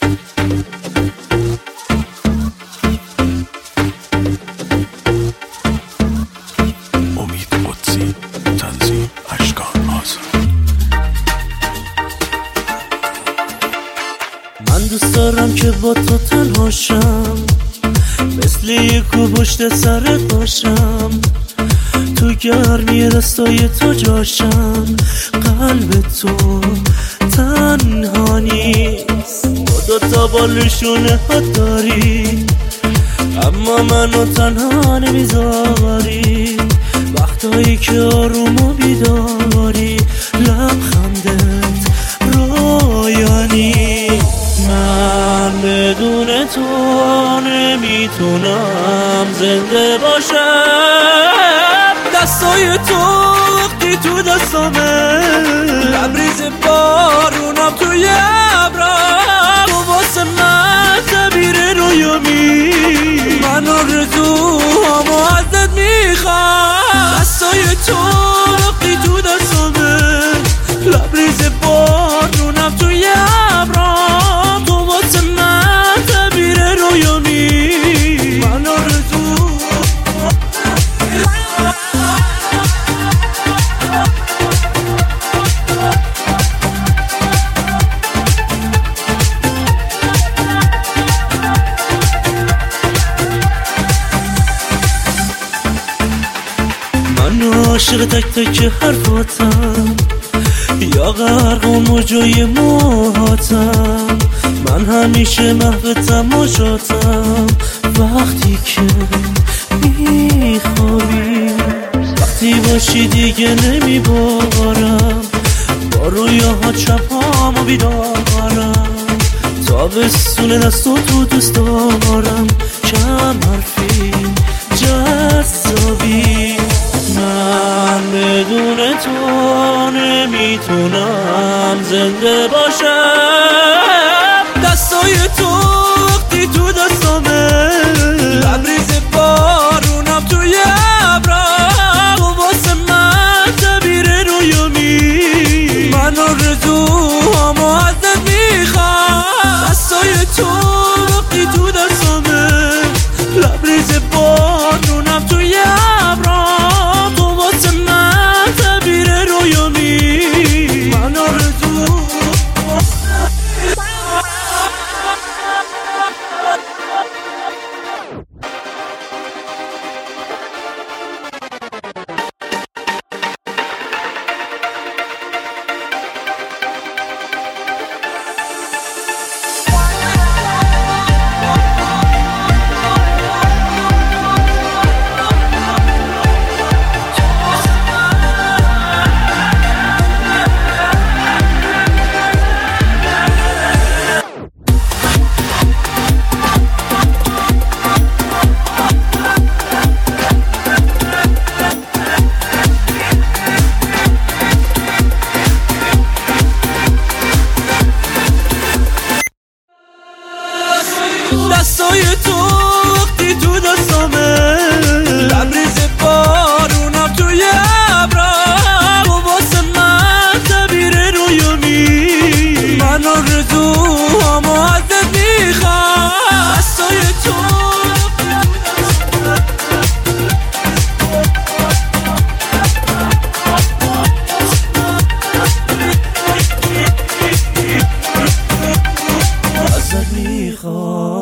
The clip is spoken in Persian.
من دوست دارم که با تو تنها شم، مثل یک کو پشت سرت باشم، تو گرمی دستای تو جاشم. قلب تو تنها نیست، تو دوتا بالشونه ها داری، اما منو تنها نمیذاری. وقتایی که آروم و بیداری، لبخندت رویانی. من بدون تو نمیتونم زنده باشم. دستای تو وقتی تو دستامه، لبریز بارونم توی ابرم. تو واسه من تعبیر رویامی، من آرزوهامو ازت میخوام. دستای تو وقتی تو دستامه، لبریز بارونم توی ابرم. تو واسه من تعبیر رویامی، من عاشق تک تک حرفاتم، یا غرق و موجای موهاتم. من همیشه محو تماشاتم وقتی که میخوابی. وقتی باشی دیگه نمیبارم، با رویاها چپامو بیدارم. تابستون دستو تو دوست دارم، کم حرفی جذابی. من بدون تو نمیتونم زنده باشم. دستای تو وقتی تو دستامه، لبریز بارونم توی ابرم. تو واسه من تعبیر رویامی، من آرزوهامو ازت میخوام. دستای تو وقتی تو دستامه، لبریز بارونم توی ابرم. دستای تو وقتی تو دستامه، لبریز بارونم توی ابرم. تو واسه من تعبیر رویامی، من آرزوهامو ازت میخوام. دستای تو ازت میخوام.